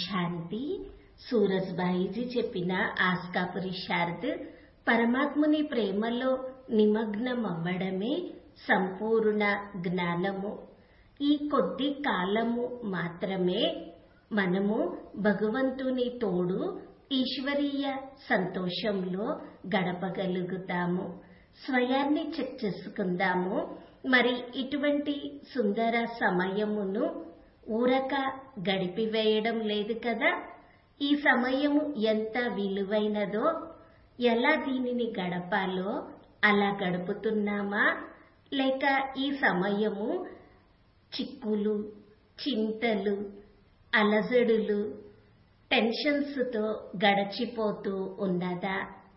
శాంతి సూరజ్భాయిజీ చెప్పిన ఆస్కా పురుషార్థ్ పరమాత్ముని ప్రేమలో నిమగ్నమవ్వడమే సంపూర్ణ జ్ఞానము. ఈ కొద్ది కాలము మాత్రమే మనము భగవంతుని తోడు ఈశ్వరీయ సంతోషంలో గడపగలుగుతాము. స్వయాన్ని చెక్ చేసుకుందాము. మరి ఇటువంటి సుందర సమయమును ఊరక గడిపివేయడం లేదు కదా. ఈ సమయము ఎంత విలువైనదో, ఎలా దీనిని గడపాలో అలా గడుపుతున్నామా, లేక ఈ సమయము చిక్కులు, చింతలు, అలజడులు, టెన్షన్స్తో గడిచిపోతూ ఉన్నదా?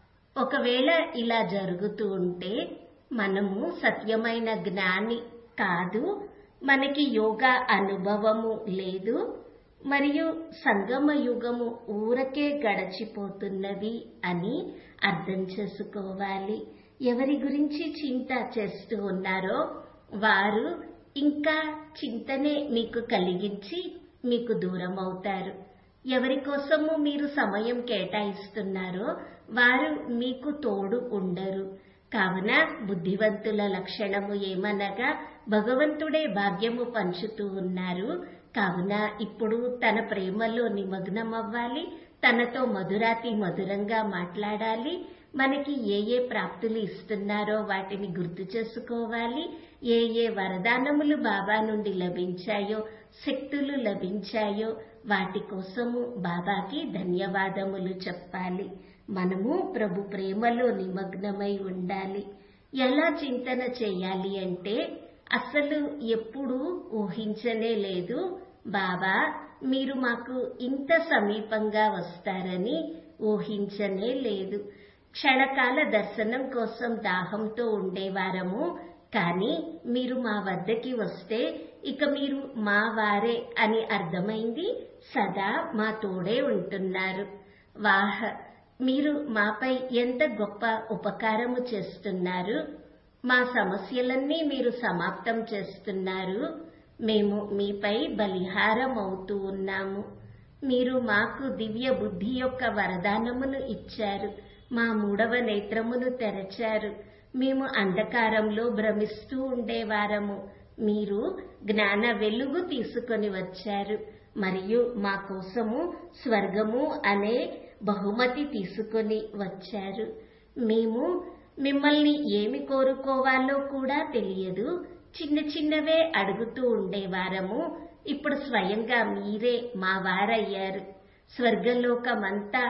ఒకవేళ ఇలా జరుగుతూ ఉంటే మనము సత్యమైన జ్ఞాని కాదు, మనకి యోగా అనుభవము లేదు, మరియు సంగమ యుగము ఊరకే గడిచిపోతున్నది అని అర్థం చేసుకోవాలి. ఎవరి గురించి చింత చేస్తూ ఉన్నారో వారు ఇంకా చింతనే మీకు కలిగించి మీకు దూరం అవుతారు. ఎవరి కోసము మీరు సమయం కేటాయిస్తున్నారో వారు మీకు తోడు ఉండరు. కావున బుద్ధివంతుల లక్షణము ఏమనగా భగవంతుడే భాగ్యము పంచుతూ ఉన్నారు. కావున ఇప్పుడు తన ప్రేమలో నిమగ్నమవ్వాలి, తనతో మధురాతి మధురంగా మాట్లాడాలి. మనకి ఏ ఏ ప్రాప్తులు ఇస్తున్నారో వాటిని గుర్తు చేసుకోవాలి. ఏ ఏ వరదానములు బాబా నుండి లభించాయో, శక్తులు లభించాయో వాటి కోసము బాబాకి ధన్యవాదములు చెప్పాలి. మనము ప్రభు ప్రేమలో నిమగ్నమై ఉండాలి. ఎలా చింతన చేయాలి అంటే అసలు ఎప్పుడూ ఊహించనే లేదు, బాబా మీరు మాకు ఇంత సమీపంగా వస్తారని ఊహించనే లేదు. క్షణకాల దర్శనం కోసం దాహంతో ఉండేవారము, కానీ మీరు మా వద్దకి వస్తే ఇక మీరు మా వారే అని అర్థమైంది. సదా మా తోడే ఉంటున్నారు. వాహ్, మీరు మాపై ఎంత గొప్ప ఉపకారము చేస్తున్నారు. మా సమస్యలన్నీ మీరు సమాప్తం చేస్తున్నారు. మేము మీపై బలిహారం అవుతూ ఉన్నాము. మీరు మాకు దివ్య బుద్ధి యొక్క వరదానమును ఇచ్చారు. మా 3వ నేత్రమును తెరచారు. మేము అంధకారంలో భ్రమిస్తూ ఉండేవారము. మీరు జ్ఞాన వెలుగు తీసుకొని వచ్చారు మరియు మా కోసము స్వర్గము అనే బహుమతి తీసుకొని వచ్చారు. మేము మిమ్మల్ని ఏమి కోరుకోవాలో కూడా తెలియదు. చిన్న చిన్నవే అడుగుతూ ఉండేవారము. ఇప్పుడు స్వయంగా మీరే మా వారయ్యారు. స్వర్గలోకమంతా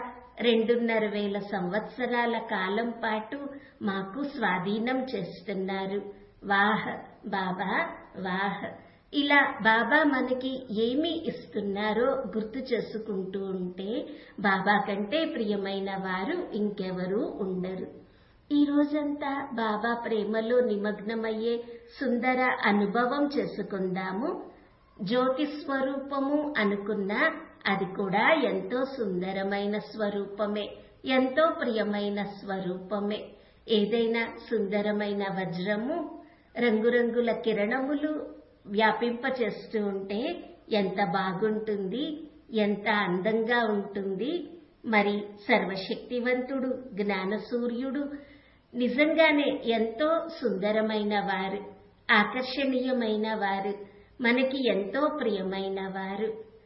2,500 సంవత్సరాల కాలం పాటు మాకు స్వాధీనం చేస్తున్నారు. వాహ్ బాబా, వాహ్. ఇలా బాబా మనకి ఏమి ఇస్తున్నారో గుర్తు చేసుకుంటూ ఉంటే బాబా కంటే ప్రియమైన వారు ఇంకెవరూ ఉండరు. ఈ రోజంతా బాబా ప్రేమలో నిమగ్నమయ్యే సుందర అనుభవం చేసుకుందాము. జ్యోతి స్వరూపము అనుకున్నా అది కూడా ఎంతో సుందరమైన స్వరూపమే, ఎంతో ప్రియమైన స్వరూపమే. ఏదైనా సుందరమైన వజ్రము రంగురంగుల కిరణములు వ్యాపింపచేస్తూ ఉంటే ఎంత బాగుంటుంది, ఎంత అందంగా ఉంటుంది. మరి సర్వశక్తివంతుడు జ్ఞాన సూర్యుడు నిజంగానే ఎంతో సుందరమైన వారు, ఆకర్షణీయమైన వారు, మనకి ఎంతో ప్రియమైన వారు.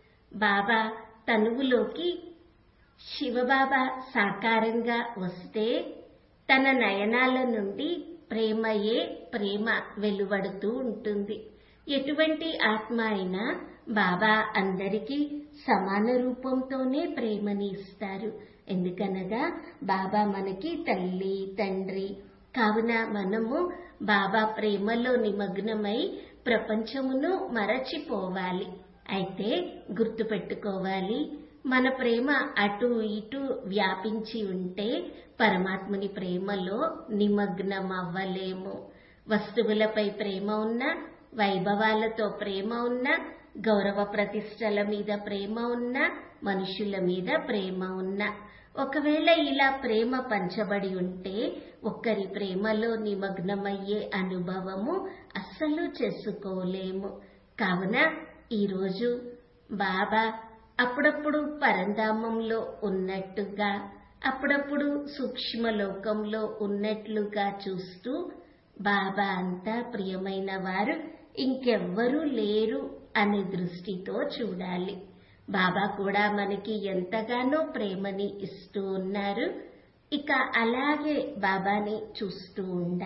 బాబా తనువులోకి శివబాబా సాకారంగా వస్తే తన నయనాల నుండి ప్రేమయే ప్రేమ వెలువడుతూ ఉంటుంది. ఎటువంటి ఆత్మ అయినా బాబా అందరికీ సమాన రూపంతోనే ప్రేమని ఇస్తారు. ఎందుకనగా బాబా మనకి తల్లి, తండ్రి. కావున మనము బాబా ప్రేమలో నిమగ్నమై ప్రపంచమును మరచిపోవాలి. అయితే గుర్తుపెట్టుకోవాలి, మన ప్రేమ అటు ఇటు వ్యాపించి ఉంటే పరమాత్ముని ప్రేమలో నిమగ్నమవ్వలేము. వస్తువులపై ప్రేమ ఉన్నా, వైభవాలతో ప్రేమ ఉన్నా, గౌరవ ప్రతిష్టల మీద ప్రేమ ఉన్నా, మనుషుల మీద ప్రేమ ఉన్నా, ఒకవేళ ఇలా ప్రేమ పంచబడి ఉంటే ఒక్కరి ప్రేమలో నిమగ్నమయ్యే అనుభవము అస్సలు చేసుకోలేము. కావున ఈరోజు బాబా అప్పుడప్పుడు పరంధామంలో ఉన్నట్టుగా, అప్పుడప్పుడు సూక్ష్మలోకంలో ఉన్నట్లుగా చూస్తూ బాబా అంతా ప్రియమైన వారు, ఇంకెవ్వరూ లేరు అనే దృష్టితో చూడాలి. బాబా కూడా మనకి ఎంతగానో ప్రేమని ఇస్తూ ఉన్నారు. ఇక అలాగే బాబాని చూస్తూ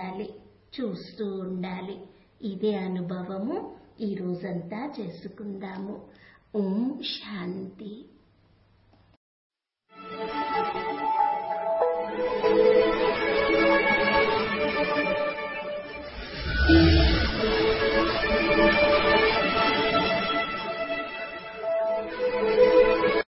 ఉండాలి. ఇదే అనుభవము ఈ రోజంతా చేసుకుందాము. ఓం శాంతి.